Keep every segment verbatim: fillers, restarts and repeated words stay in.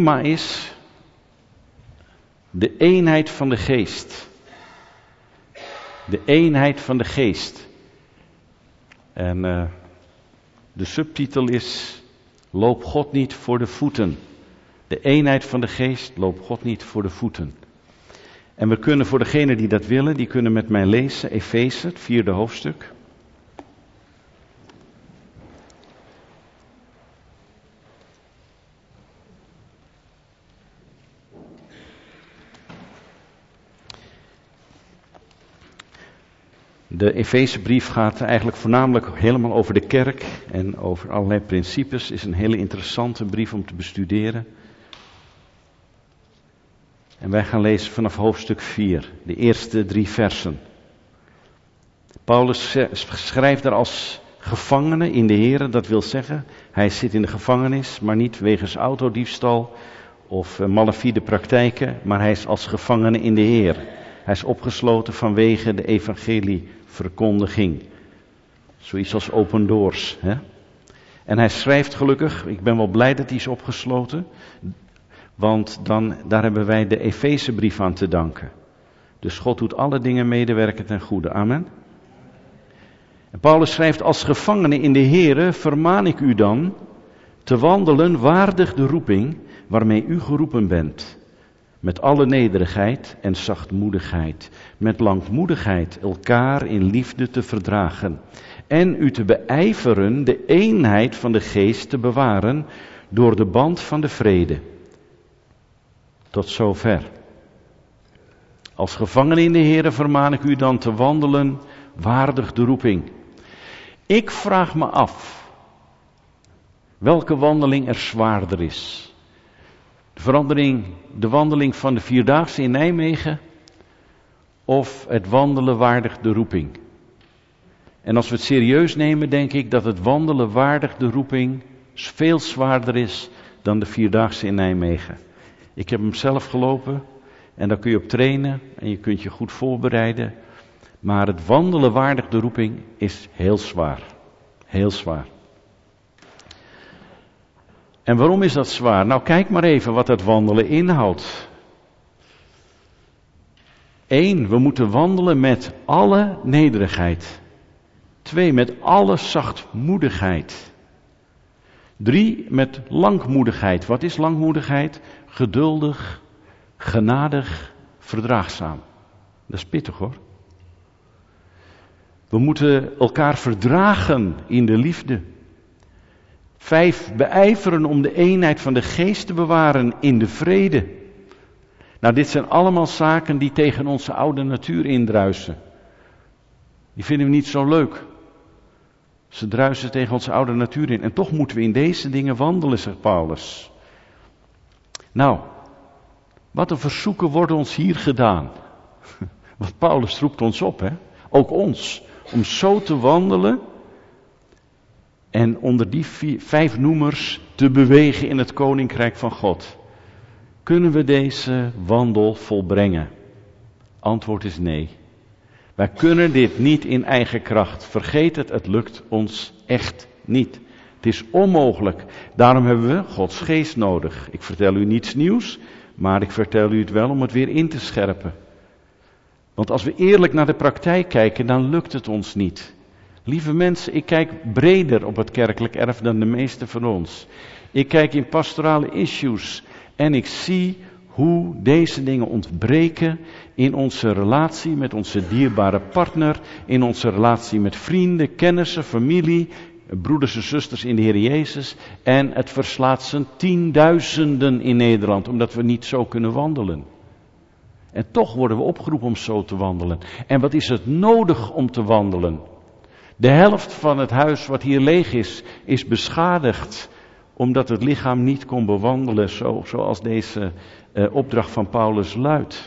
thema is de eenheid van de geest. De eenheid van de geest. En uh, de subtitel is: Loop God niet voor de voeten. De eenheid van de geest, loop God niet voor de voeten. En we kunnen voor degenen die dat willen, die kunnen met mij lezen, Efeze, het vierde hoofdstuk. De Efezebrief gaat eigenlijk voornamelijk helemaal over de kerk en over allerlei principes. Het is een hele interessante brief om te bestuderen. En wij gaan lezen vanaf hoofdstuk vier, de eerste drie versen. Paulus schrijft daar als gevangene in de Here, dat wil zeggen, hij zit in de gevangenis, maar niet wegens autodiefstal of malafide praktijken, maar hij is als gevangene in de Heer. Hij is opgesloten vanwege de evangelieverkondiging. Zoiets als open doors. Hè? En hij schrijft gelukkig, ik ben wel blij dat hij is opgesloten, want dan, daar hebben wij de Efezebrief aan te danken. Dus God doet alle dingen medewerken ten goede. Amen. En Paulus schrijft: als gevangene in de Here vermaan ik u dan te wandelen waardig de roeping waarmee u geroepen bent. Met alle nederigheid en zachtmoedigheid. Met langmoedigheid elkaar in liefde te verdragen. En u te beijveren de eenheid van de geest te bewaren door de band van de vrede. Tot zover. Als gevangene in de Here vermaan ik u dan te wandelen waardig de roeping. Ik vraag me af welke wandeling er zwaarder is. De verandering, de wandeling van de Vierdaagse in Nijmegen of het wandelen waardig de roeping. En als we het serieus nemen, denk ik dat het wandelen waardig de roeping veel zwaarder is dan de Vierdaagse in Nijmegen. Ik heb hem zelf gelopen en daar kun je op trainen en je kunt je goed voorbereiden. Maar het wandelen waardig de roeping is heel zwaar. Heel zwaar. En waarom is dat zwaar? Nou, kijk maar even wat dat wandelen inhoudt. Eén, we moeten wandelen met alle nederigheid. Twee, met alle zachtmoedigheid. Drie, met langmoedigheid. Wat is langmoedigheid? Geduldig, genadig, verdraagzaam. Dat is pittig hoor. We moeten elkaar verdragen in de liefde. Vijf, beijveren om de eenheid van de geest te bewaren in de vrede. Nou, dit zijn allemaal zaken die tegen onze oude natuur indruisen. Die vinden we niet zo leuk. Ze druisen tegen onze oude natuur in. En toch moeten we in deze dingen wandelen, zegt Paulus. Nou, wat een verzoeken worden ons hier gedaan. Want Paulus roept ons op, hè? Ook ons. Om zo te wandelen en onder die vier, vijf noemers te bewegen in het koninkrijk van God. Kunnen we deze wandel volbrengen? Antwoord is nee. Wij kunnen dit niet in eigen kracht. Vergeet het, het lukt ons echt niet. Het is onmogelijk. Daarom hebben we Gods geest nodig. Ik vertel u niets nieuws, maar ik vertel u het wel om het weer in te scherpen. Want als we eerlijk naar de praktijk kijken, dan lukt het ons niet. Lieve mensen, ik kijk breder op het kerkelijk erf dan de meesten van ons. Ik kijk in pastorale issues en ik zie hoe deze dingen ontbreken in onze relatie met onze dierbare partner, in onze relatie met vrienden, kennissen, familie, broeders en zusters in de Heer Jezus. En het verslaat zijn tienduizenden in Nederland, omdat we niet zo kunnen wandelen. En toch worden we opgeroepen om zo te wandelen. En wat is het nodig om te wandelen? De helft van het huis wat hier leeg is, is beschadigd, omdat het lichaam niet kon bewandelen, zo, zoals deze eh, opdracht van Paulus luidt.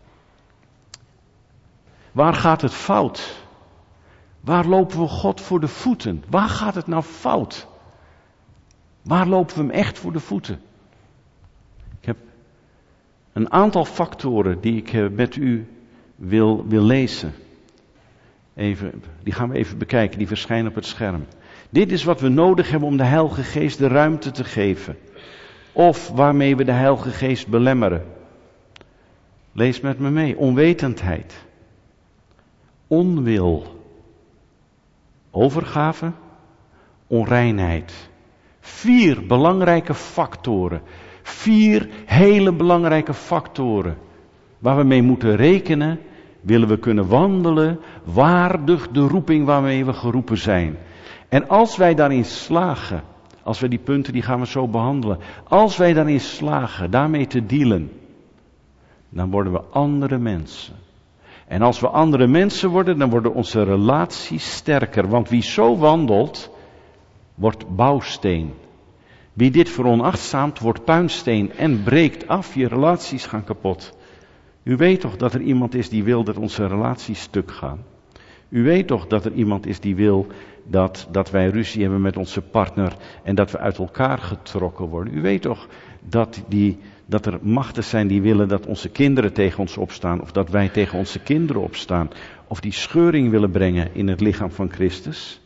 Waar gaat het fout? Waar lopen we God voor de voeten? Waar gaat het nou fout? Waar lopen we hem echt voor de voeten? Ik heb een aantal factoren die ik met u wil, wil lezen. Even, die gaan we even bekijken, die verschijnen op het scherm. Dit is wat we nodig hebben om de Heilige Geest de ruimte te geven. of waarmee we de Heilige Geest belemmeren. Lees met me mee. Onwetendheid. Onwil. Overgave. Onreinheid. Vier belangrijke factoren. Vier hele belangrijke factoren. Waar we mee moeten rekenen. Willen we kunnen wandelen. Waardig de roeping waarmee we geroepen zijn. En als wij daarin slagen. Als wij die punten, die gaan we zo behandelen. Als wij daarin slagen, daarmee te dealen. Dan worden we andere mensen. En als we andere mensen worden, dan worden onze relaties sterker. Want wie zo wandelt, wordt bouwsteen. Wie dit veronachtzaamt, wordt puinsteen en breekt af. Je relaties gaan kapot. U weet toch dat er iemand is die wil dat onze relaties stuk gaan. U weet toch dat er iemand is die wil dat, dat wij ruzie hebben met onze partner en dat we uit elkaar getrokken worden. U weet toch dat, die, dat er machten zijn die willen dat onze kinderen tegen ons opstaan of dat wij tegen onze kinderen opstaan. Of die scheuring willen brengen in het lichaam van Christus.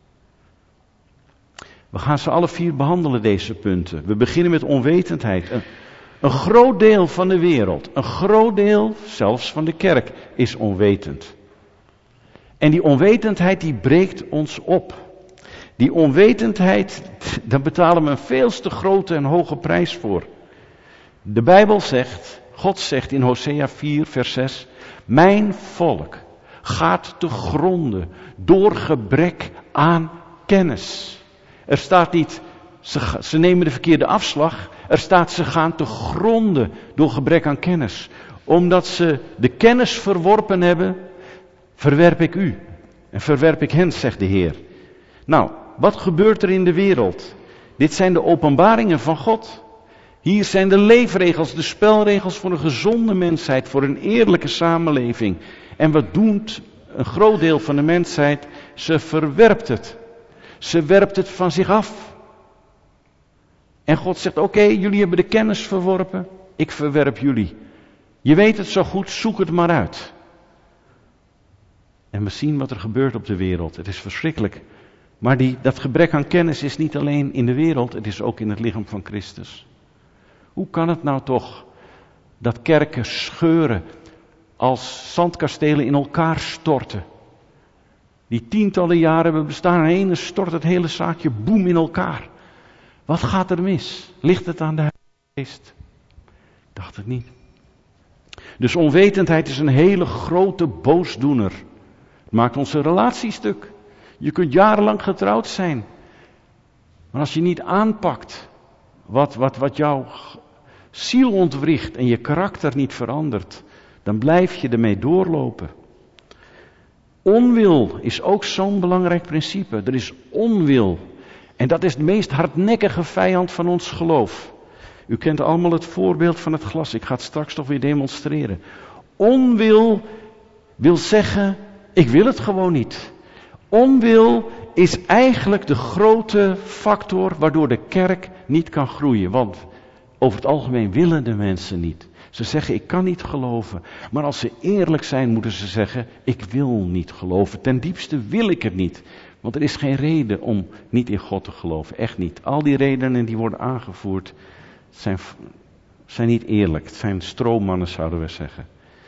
We gaan ze alle vier behandelen, deze punten. We beginnen met onwetendheid. Een, een groot deel van de wereld, een groot deel zelfs van de kerk is onwetend. En die onwetendheid die breekt ons op. Die onwetendheid, daar betalen we een veel te grote en hoge prijs voor. De Bijbel zegt, God zegt in Hosea vier vers zes, mijn volk gaat te gronde door gebrek aan kennis. Er staat niet, ze, ze nemen de verkeerde afslag. Er staat, ze gaan te gronde door gebrek aan kennis. Omdat ze de kennis verworpen hebben, verwerp ik u. En verwerp ik hen, zegt de Heer. Nou, wat gebeurt er in de wereld? Dit zijn de openbaringen van God. Hier zijn de leefregels, de spelregels voor een gezonde mensheid, voor een eerlijke samenleving. En wat doet een groot deel van de mensheid? Ze verwerpt het. Ze werpt het van zich af. En God zegt, oké, okay, jullie hebben de kennis verworpen, ik verwerp jullie. Je weet het zo goed, zoek het maar uit. En we zien wat er gebeurt op de wereld. Het is verschrikkelijk. Maar die, dat gebrek aan kennis is niet alleen in de wereld, het is ook in het lichaam van Christus. Hoe kan het nou toch dat kerken scheuren als zandkastelen in elkaar storten? Die tientallen jaren hebben bestaan en ineens stort het hele zaakje boem in elkaar. Wat gaat er mis? Ligt het aan de Heilige Geest? Ik dacht het niet. Dus onwetendheid is een hele grote boosdoener. Het maakt onze relatie stuk. Je kunt jarenlang getrouwd zijn. Maar als je niet aanpakt wat, wat, wat jouw ziel ontwricht en je karakter niet verandert, dan blijf je ermee doorlopen. Onwil is ook zo'n belangrijk principe. Er is onwil. En dat is de meest hardnekkige vijand van ons geloof. U kent allemaal het voorbeeld van het glas. Ik ga het straks toch weer demonstreren. Onwil wil zeggen, ik wil het gewoon niet. Onwil is eigenlijk de grote factor waardoor de kerk niet kan groeien. Want over het algemeen willen de mensen niet. Ze zeggen, ik kan niet geloven. Maar als ze eerlijk zijn, moeten ze zeggen, ik wil niet geloven. Ten diepste wil ik het niet. Want er is geen reden om niet in God te geloven. Echt niet. Al die redenen die worden aangevoerd, zijn, zijn niet eerlijk. Het zijn stroommannen, zouden we zeggen.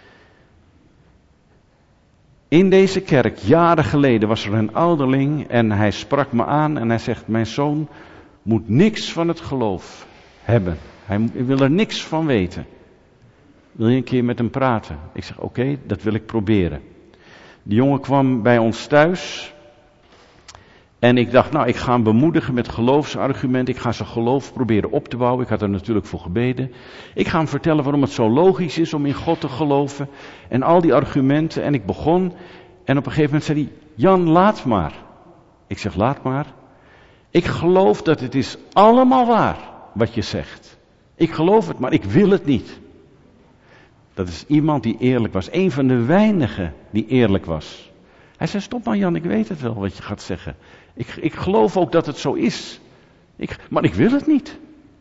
In deze kerk, jaren geleden, was er een ouderling en hij sprak me aan en hij zegt, mijn zoon moet niks van het geloof hebben. Hij wil er niks van weten. Wil je een keer met hem praten? Ik zeg, oké, okay, dat wil ik proberen. Die jongen kwam bij ons thuis. En ik dacht, nou, ik ga hem bemoedigen met geloofsargumenten. Ik ga zijn geloof proberen op te bouwen. Ik had er natuurlijk voor gebeden. Ik ga hem vertellen waarom het zo logisch is om in God te geloven. En al die argumenten. En ik begon. En op een gegeven moment zei hij, Jan, laat maar. Ik zeg, laat maar. Ik geloof dat het is allemaal waar wat je zegt. Ik geloof het, maar ik wil het niet. Dat is iemand die eerlijk was. Een van de weinigen die eerlijk was. Hij zei, stop maar Jan, ik weet het wel wat je gaat zeggen. Ik, ik geloof ook dat het zo is. Ik, maar ik wil het niet.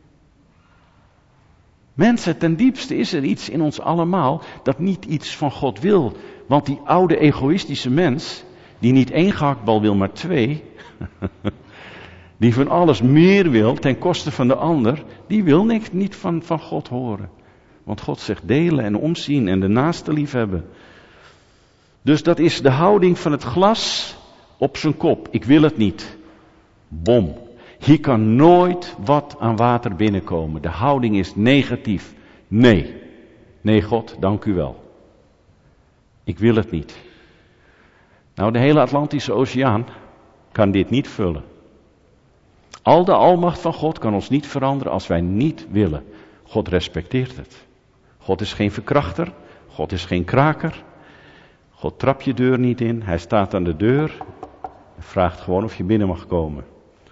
Mensen, ten diepste is er iets in ons allemaal dat niet iets van God wil. Want die oude egoïstische mens, die niet één gehaktbal wil, maar twee. die van alles meer wil ten koste van de ander, die wil niks, niet van, van God horen. Want God zegt delen en omzien en de naaste liefhebben. Dus dat is de houding van het glas op zijn kop. Ik wil het niet. Bom. Hier kan nooit wat aan water binnenkomen. De houding is negatief. Nee. Nee, God, dank u wel. Ik wil het niet. Nou, de hele Atlantische Oceaan kan dit niet vullen. Al de almacht van God kan ons niet veranderen als wij niet willen. God respecteert het. God is geen verkrachter. God is geen kraker. God trapt je deur niet in. Hij staat aan de deur en vraagt gewoon of je binnen mag komen.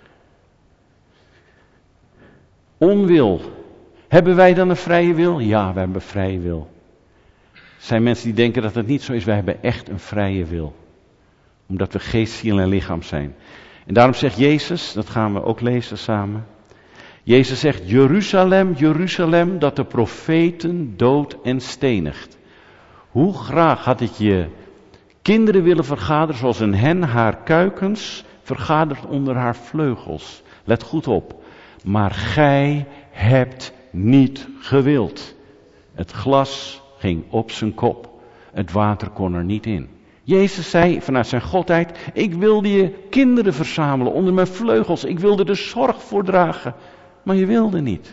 Onwil. Hebben wij dan een vrije wil? Ja, wij hebben vrije wil. Er zijn mensen die denken dat het niet zo is. Wij hebben echt een vrije wil. Omdat we geest, ziel en lichaam zijn. En daarom zegt Jezus, dat gaan we ook lezen samen. Jezus zegt, Jeruzalem, Jeruzalem, dat de profeten dood en stenigt. Hoe graag had ik je kinderen willen vergaderen zoals een hen haar kuikens vergadert onder haar vleugels. Let goed op. Maar gij hebt niet gewild. Het glas ging op zijn kop. Het water kon er niet in. Jezus zei vanuit zijn godheid, ik wilde je kinderen verzamelen onder mijn vleugels. Ik wilde er zorg voor dragen. Maar je wilde niet.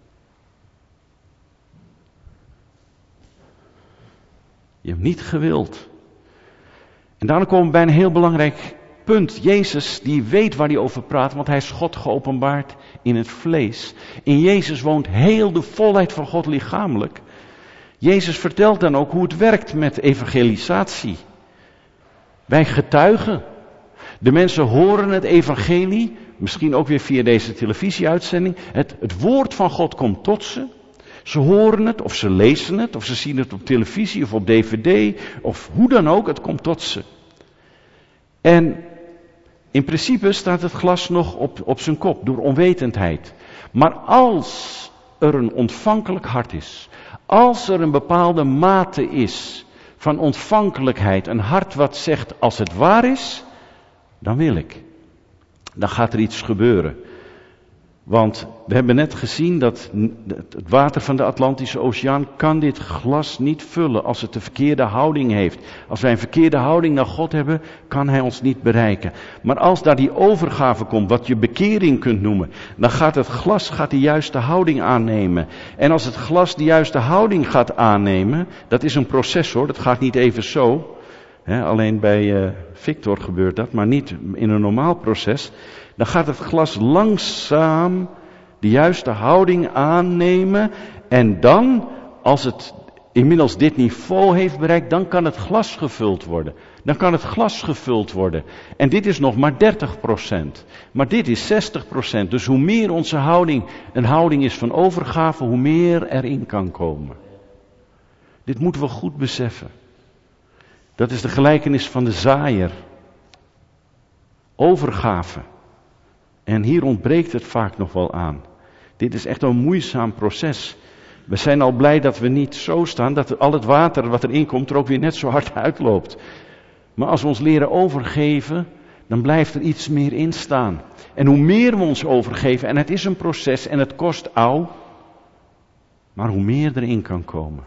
Je hebt niet gewild. En daarom komen we bij een heel belangrijk punt. Jezus die weet waar hij over praat, want hij is God geopenbaard in het vlees. In Jezus woont heel de volheid van God lichamelijk. Jezus vertelt dan ook hoe het werkt met evangelisatie. Wij getuigen. De mensen horen het evangelie, misschien ook weer via deze televisieuitzending. Het, het woord van God komt tot ze. Ze horen het, of ze lezen het, of ze zien het op televisie of op dvd, of hoe dan ook, het komt tot ze. En in principe staat het glas nog op, op zijn kop, door onwetendheid. Maar als er een ontvankelijk hart is, als er een bepaalde mate is van ontvankelijkheid, een hart wat zegt, als het waar is, dan wil ik. Dan gaat er iets gebeuren. Want we hebben net gezien dat het water van de Atlantische Oceaan kan dit glas niet vullen als het de verkeerde houding heeft. Als wij een verkeerde houding naar God hebben, kan hij ons niet bereiken. Maar als daar die overgave komt, wat je bekering kunt noemen, dan gaat het glas gaat de juiste houding aannemen. En als het glas de juiste houding gaat aannemen, dat is een proces hoor, dat gaat niet even zo. He, alleen bij uh, Victor gebeurt dat, maar niet in een normaal proces. Dan gaat het glas langzaam de juiste houding aannemen. En dan, als het inmiddels dit niveau heeft bereikt, dan kan het glas gevuld worden. Dan kan het glas gevuld worden. En dit is nog maar dertig procent. Maar dit is zestig procent. Dus hoe meer onze houding een houding is van overgave, hoe meer erin kan komen. Dit moeten we goed beseffen. Dat is de gelijkenis van de zaaier. Overgave. En hier ontbreekt het vaak nog wel aan. Dit is echt een moeizaam proces. We zijn al blij dat we niet zo staan, dat al het water wat erin komt er ook weer net zo hard uitloopt. Maar als we ons leren overgeven, dan blijft er iets meer in staan. En hoe meer we ons overgeven, en het is een proces en het kost ouw, maar hoe meer erin kan komen.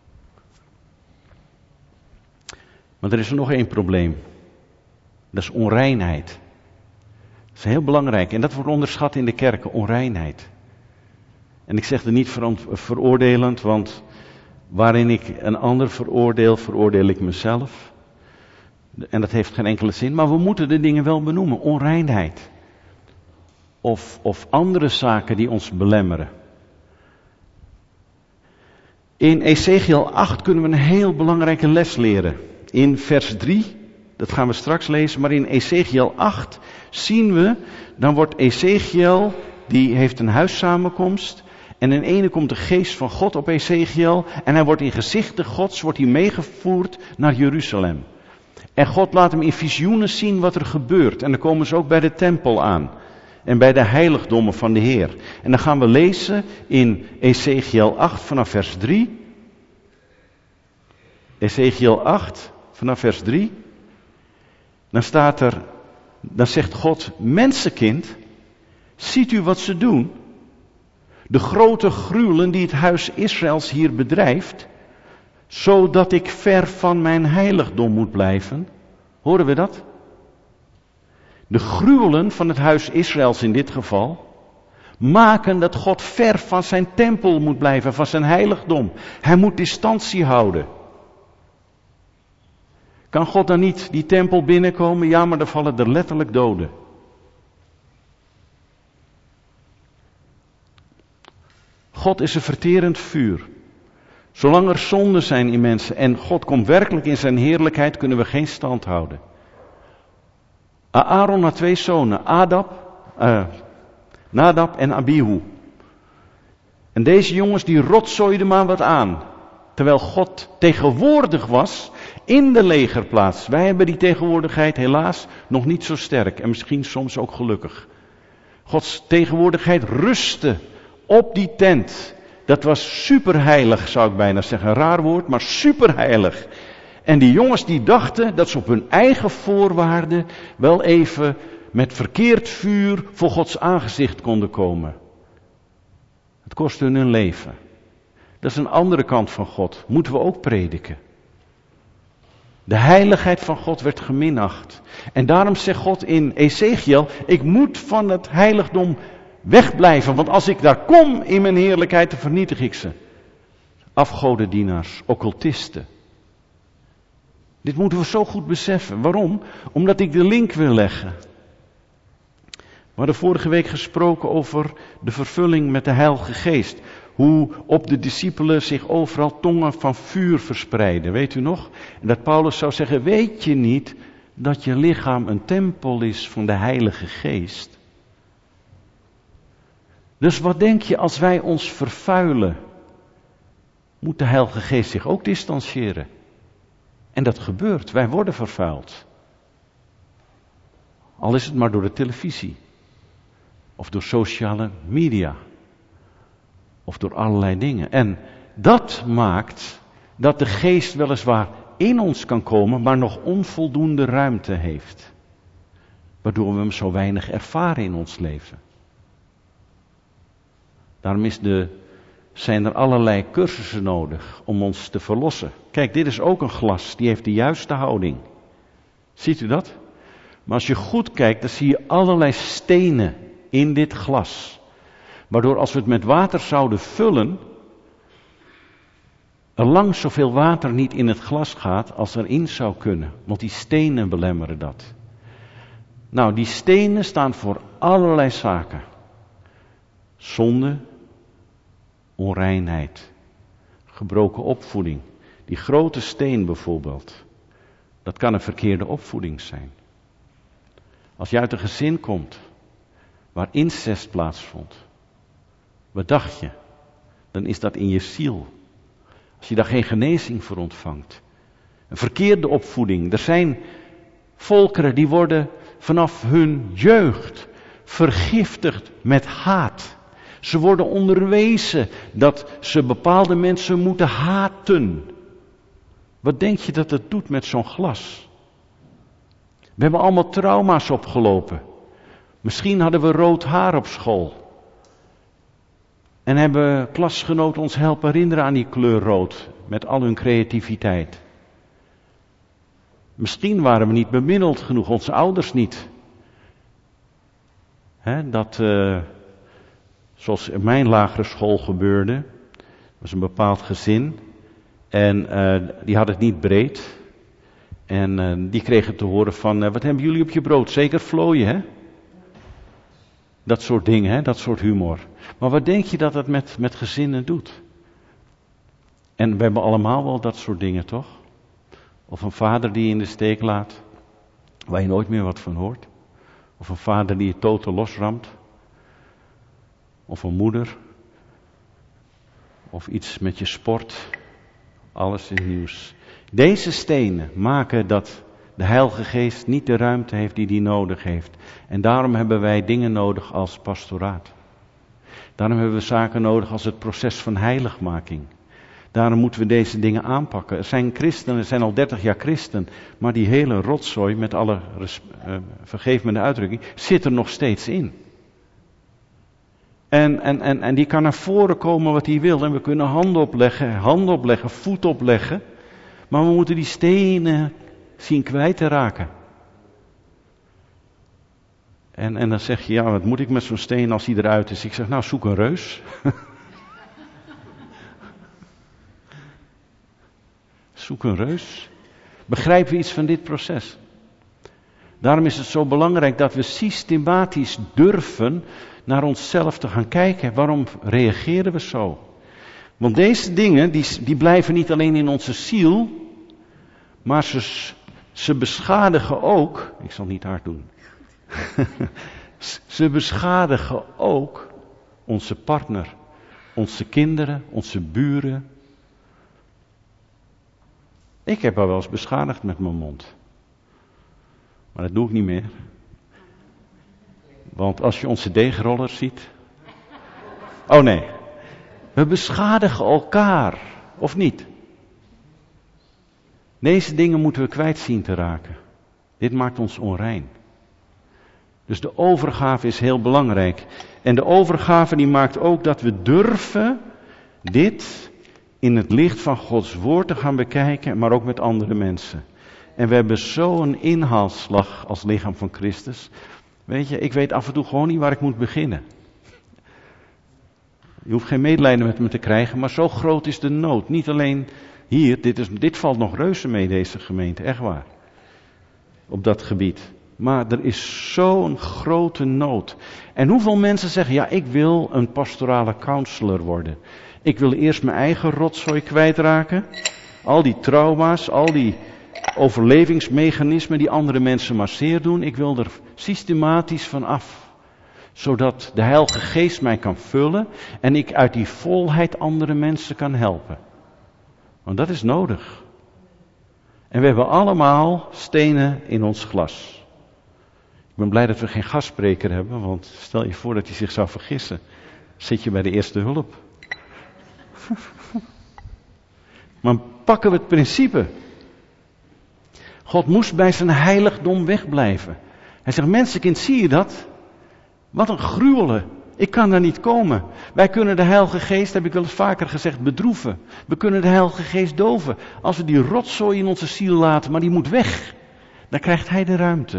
Maar er is er nog één probleem. Dat is onreinheid. Dat is heel belangrijk. En dat wordt onderschat in de kerken, onreinheid. En ik zeg er niet veroordelend, want waarin ik een ander veroordeel, veroordeel ik mezelf. En dat heeft geen enkele zin. Maar we moeten de dingen wel benoemen. Onreinheid. Of, of andere zaken die ons belemmeren. In Ezechiel acht kunnen we een heel belangrijke les leren. In vers drie, dat gaan we straks lezen, maar in Ezechiel acht zien we, dan wordt Ezechiel, die heeft een huissamenkomst. En in ene komt de geest van God op Ezechiel. En hij wordt in gezichten Gods, wordt hij meegevoerd naar Jeruzalem. En God laat hem in visioenen zien wat er gebeurt. En dan komen ze ook bij de tempel aan. En bij de heiligdommen van de Heer. En dan gaan we lezen in Ezechiel acht vanaf vers drie. Ezechiel acht vanaf vers drie. Dan staat er, dan zegt God, mensenkind, Ziet u wat ze doen? De grote gruwelen die het huis Israëls hier bedrijft, zodat ik ver van mijn heiligdom moet blijven. Horen we dat? De gruwelen van het huis Israëls in dit geval maken dat God ver van zijn tempel moet blijven, van zijn heiligdom. Hij moet distantie houden. Kan God dan niet die tempel binnenkomen? Ja, maar dan vallen er letterlijk doden. God is een verterend vuur. Zolang er zonden zijn in mensen en God komt werkelijk in zijn heerlijkheid, kunnen we geen stand houden. Aaron had twee zonen, Adab, uh, Nadab en Abihu. En deze jongens die rotzooiden maar wat aan. Terwijl God tegenwoordig was in de legerplaats. Wij hebben die tegenwoordigheid helaas nog niet zo sterk. En misschien soms ook gelukkig. Gods tegenwoordigheid rustte op die tent. Dat was superheilig, zou ik bijna zeggen. Een raar woord, maar superheilig. En die jongens die dachten dat ze op hun eigen voorwaarden wel even met verkeerd vuur voor Gods aangezicht konden komen. Het kostte hun hun leven. Dat is een andere kant van God. Moeten we ook prediken. De heiligheid van God werd geminacht. En daarom zegt God in Ezechiel, ik moet van het heiligdom wegblijven. Want als ik daar kom in mijn heerlijkheid, dan vernietig ik ze. Afgodendienaars, occultisten. Dit moeten we zo goed beseffen. Waarom? Omdat ik de link wil leggen. We hadden vorige week gesproken over de vervulling met de Heilige Geest. Hoe op de discipelen zich overal tongen van vuur verspreiden. Weet u nog? En dat Paulus zou zeggen, weet je niet dat je lichaam een tempel is van de Heilige Geest? Dus wat denk je als wij ons vervuilen? Moet de Heilige Geest zich ook distancieren? En dat gebeurt, wij worden vervuild. Al is het maar door de televisie. Of door sociale media. Of door allerlei dingen. En dat maakt dat de geest weliswaar in ons kan komen, maar nog onvoldoende ruimte heeft. Waardoor we hem zo weinig ervaren in ons leven. Daarom is de, zijn er allerlei cursussen nodig om ons te verlossen. Kijk, dit is ook een glas, die heeft de juiste houding. Ziet u dat? Maar als je goed kijkt, dan zie je allerlei stenen in dit glas. Waardoor als we het met water zouden vullen, er lang zoveel water niet in het glas gaat als erin zou kunnen. Want die stenen belemmeren dat. Nou, die stenen staan voor allerlei zaken. Zonde, onreinheid, gebroken opvoeding. Die grote steen bijvoorbeeld, dat kan een verkeerde opvoeding zijn. Als je uit een gezin komt waar incest plaatsvond, wat dacht je? Dan is dat in je ziel. Als je daar geen genezing voor ontvangt. Een verkeerde opvoeding. Er zijn volkeren die worden vanaf hun jeugd vergiftigd met haat. Ze worden onderwezen dat ze bepaalde mensen moeten haten. Wat denk je dat het doet met zo'n glas? We hebben allemaal trauma's opgelopen. Misschien hadden we rood haar op school. En hebben klasgenoten ons helpen herinneren aan die kleur rood. Met al hun creativiteit. Misschien waren we niet bemiddeld genoeg, onze ouders niet. He, dat, uh, zoals in mijn lagere school gebeurde. Was een bepaald gezin. En uh, die had het niet breed. En uh, die kregen te horen van, uh, wat hebben jullie op je brood? Zeker vlooien, hè? Dat soort dingen, hè? Dat soort humor. Maar wat denk je dat het met, met gezinnen doet? En we hebben allemaal wel dat soort dingen, toch? Of een vader die je in de steek laat, waar je nooit meer wat van hoort. Of een vader die je totaal losramt. Of een moeder. Of iets met je sport. Alles is nieuws. Deze stenen maken dat de Heilige Geest niet de ruimte heeft die hij nodig heeft. En daarom hebben wij dingen nodig als pastoraat. Daarom hebben we zaken nodig als het proces van heiligmaking. Daarom moeten we deze dingen aanpakken. Er zijn christenen, er zijn al dertig jaar christen, maar die hele rotzooi, met alle, uh, vergeef me de uitdrukking, zit er nog steeds in. En, en, en, en die kan naar voren komen wat hij wil. En we kunnen handen opleggen, handen opleggen, voet opleggen. Maar we moeten die stenen zien kwijt te raken. En, en dan zeg je, ja, wat moet ik met zo'n steen als die eruit is? Ik zeg, nou, zoek een reus. Zoek een reus. Begrijpen we iets van dit proces? Daarom is het zo belangrijk dat we systematisch durven naar onszelf te gaan kijken. Waarom reageren we zo? Want deze dingen, die, die blijven niet alleen in onze ziel, maar ze, ze beschadigen ook, ik zal niet hard doen, ze beschadigen ook onze partner, onze kinderen, onze buren. Ik heb haar wel eens beschadigd met mijn mond. Maar dat doe ik niet meer. Want als je onze deegrollers ziet. Oh nee. We beschadigen elkaar. Of niet? Deze dingen moeten we kwijt zien te raken. Dit maakt ons onrein. Dus de overgave is heel belangrijk. En de overgave die maakt ook dat we durven dit in het licht van Gods woord te gaan bekijken, maar ook met andere mensen. En we hebben zo'n inhaalslag als lichaam van Christus. Weet je, ik weet af en toe gewoon niet waar ik moet beginnen. Je hoeft geen medelijden met me te krijgen, maar zo groot is de nood. Niet alleen hier, dit, is, dit valt nog reuze mee, deze gemeente, echt waar. Op dat gebied. Maar er is zo'n grote nood. En hoeveel mensen zeggen, ja, ik wil een pastorale counselor worden. Ik wil eerst mijn eigen rotzooi kwijtraken. Al die trauma's, al die overlevingsmechanismen die andere mensen maar zeer doen. Ik wil er systematisch van af. Zodat de Heilige Geest mij kan vullen en ik uit die volheid andere mensen kan helpen. Want dat is nodig. En we hebben allemaal stenen in ons glas. Ik ben blij dat we geen gastspreker hebben, want stel je voor dat hij zich zou vergissen. Zit je bij de eerste hulp. Maar pakken we het principe. God moest bij zijn heiligdom wegblijven. Hij zegt, mensenkind, zie je dat? Wat een gruwelen. Ik kan daar niet komen. Wij kunnen de Heilige Geest, heb ik wel eens vaker gezegd, bedroeven. We kunnen de Heilige Geest doven. Als we die rotzooi in onze ziel laten, maar die moet weg. Dan krijgt hij de ruimte.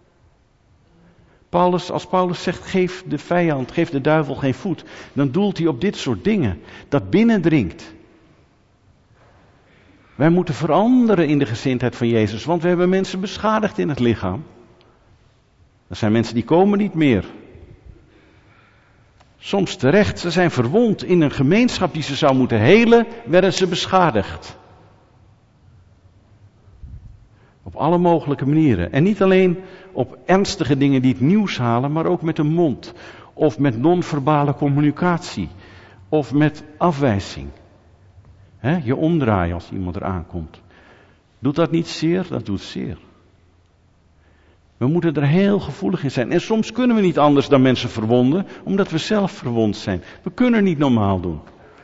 Paulus, als Paulus zegt, geef de vijand, geef de duivel geen voet. Dan doelt hij op dit soort dingen. Dat binnendringt. Wij moeten veranderen in de gezindheid van Jezus. Want we hebben mensen beschadigd in het lichaam. Er zijn mensen die komen niet meer. Soms terecht, ze zijn verwond in een gemeenschap die ze zou moeten helen, werden ze beschadigd. Op alle mogelijke manieren. En niet alleen op ernstige dingen die het nieuws halen, maar ook met de mond. Of met non-verbale communicatie. Of met afwijzing. He, je omdraaien als iemand eraan komt. Doet dat niet zeer? Dat doet zeer. We moeten er heel gevoelig in zijn. En soms kunnen we niet anders dan mensen verwonden, omdat we zelf verwond zijn. We kunnen niet normaal doen.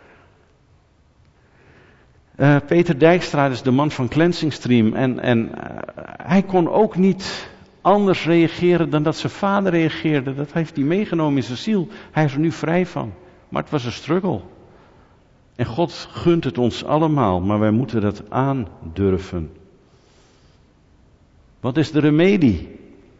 Uh, Peter Dijkstra is de man van Cleansing Stream. En, en uh, hij kon ook niet anders reageren dan dat zijn vader reageerde. Dat heeft hij meegenomen in zijn ziel. Hij is er nu vrij van. Maar het was een struggle. En God gunt het ons allemaal, maar wij moeten dat aandurven. Wat is de remedie?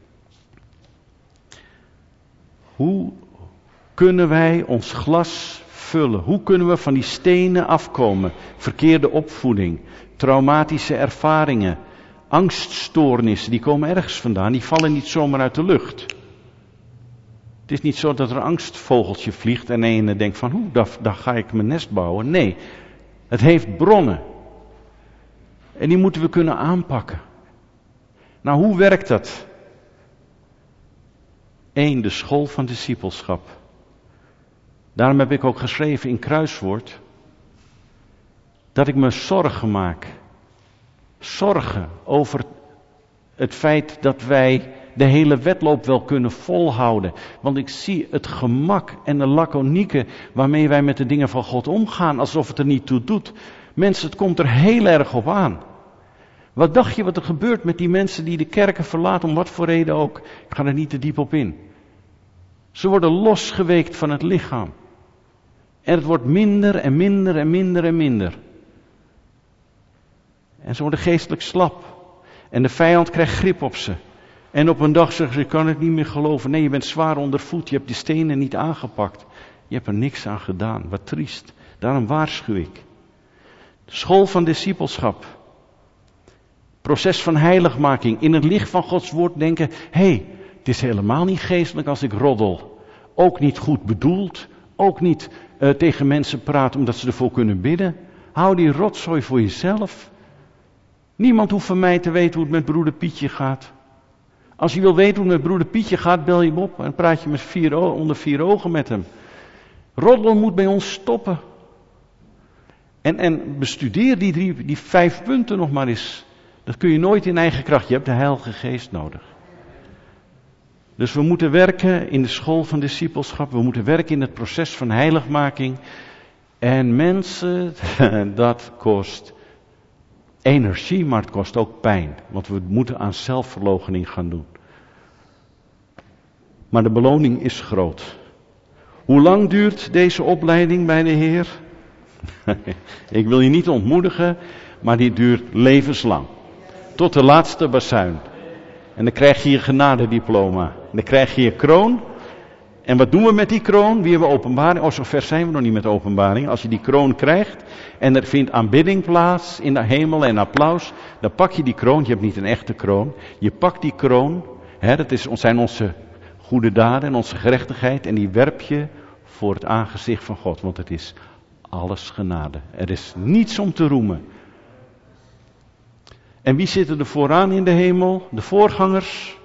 Hoe kunnen wij ons glas vullen? Hoe kunnen we van die stenen afkomen? Verkeerde opvoeding, traumatische ervaringen, angststoornissen, die komen ergens vandaan. Die vallen niet zomaar uit de lucht. Het is niet zo dat er een angstvogeltje vliegt en een denkt van, hoe, daar, daar ga ik mijn nest bouwen. Nee, het heeft bronnen. En die moeten we kunnen aanpakken. Nou, hoe werkt dat? Eén, de school van discipelschap. Daarom heb ik ook geschreven in Kruiswoord dat ik me zorgen maak. Zorgen over het feit dat wij de hele wedloop wel kunnen volhouden. Want ik zie het gemak en de laconieke waarmee wij met de dingen van God omgaan, alsof het er niet toe doet. Mensen, het komt er heel erg op aan. Wat dacht je wat er gebeurt met die mensen die de kerken verlaten, om wat voor reden ook? Ik ga er niet te diep op in. Ze worden losgeweekt van het lichaam. En het wordt minder en minder en minder en minder. En ze worden geestelijk slap. En de vijand krijgt grip op ze. En op een dag zeggen ze, ik kan het niet meer geloven. Nee, je bent zwaar ondervoed. Je hebt die stenen niet aangepakt. Je hebt er niks aan gedaan. Wat triest. Daarom waarschuw ik. De school van discipelschap. Proces van heiligmaking. In het licht van Gods woord denken. Hé, hey, het is helemaal niet geestelijk als ik roddel. Ook niet goed bedoeld. Ook niet uh, tegen mensen praten omdat ze ervoor kunnen bidden. Hou die rotzooi voor jezelf. Niemand hoeft van mij te weten hoe het met broeder Pietje gaat. Als je wil weten hoe het met broeder Pietje gaat, bel je hem op en praat je met vier o- onder vier ogen met hem. Roddelen moet bij ons stoppen. En, en bestudeer die, drie, die vijf punten nog maar eens. Dat kun je nooit in eigen kracht. Je hebt de Heilige Geest nodig. Dus we moeten werken in de school van discipelschap. We moeten werken in het proces van heiligmaking. En mensen, dat kost energie, maar het kost ook pijn. Want we moeten aan zelfverloochening gaan doen. Maar de beloning is groot. Hoe lang duurt deze opleiding bij de Heer? Ik wil je niet ontmoedigen, maar die duurt levenslang. Tot de laatste bazuin. En dan krijg je je genadediploma. En dan krijg je je kroon. En wat doen we met die kroon? Wie hebben openbaring? Oh, zover zijn we nog niet met openbaring. Als je die kroon krijgt en er vindt aanbidding plaats in de hemel en applaus, dan pak je die kroon. Je hebt niet een echte kroon. Je pakt die kroon. Hè, dat is, zijn onze goede daden en onze gerechtigheid. En die werp je voor het aangezicht van God. Want het is alles genade. Er is niets om te roemen. En wie zitten er vooraan in de hemel? De voorgangers.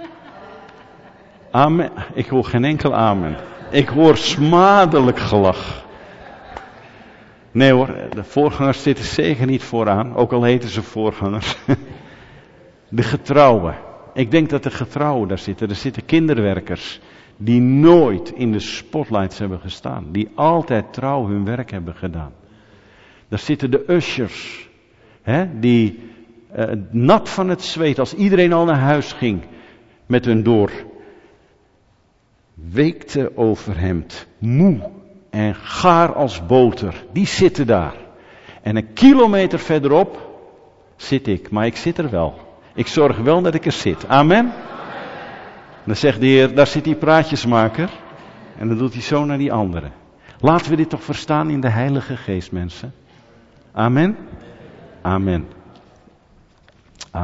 Amen. Ik hoor geen enkel amen. Ik hoor smadelijk gelach. Nee hoor, de voorgangers zitten zeker niet vooraan. Ook al heten ze voorgangers. De getrouwen. Ik denk dat de getrouwen daar zitten. Er zitten kinderwerkers. Die nooit in de spotlights hebben gestaan. Die altijd trouw hun werk hebben gedaan. Daar zitten de ushers. Hè, die uh, nat van het zweet. Als iedereen al naar huis ging. Met hun door. Weekte overhemd. Moe. En gaar als boter. Die zitten daar. En een kilometer verderop zit ik. Maar ik zit er wel. Ik zorg wel dat ik er zit. Amen. Dan zegt de Heer, daar zit die praatjesmaker. En dan doet hij zo naar die anderen. Laten we dit toch verstaan in de Heilige Geest, mensen. Amen. Amen.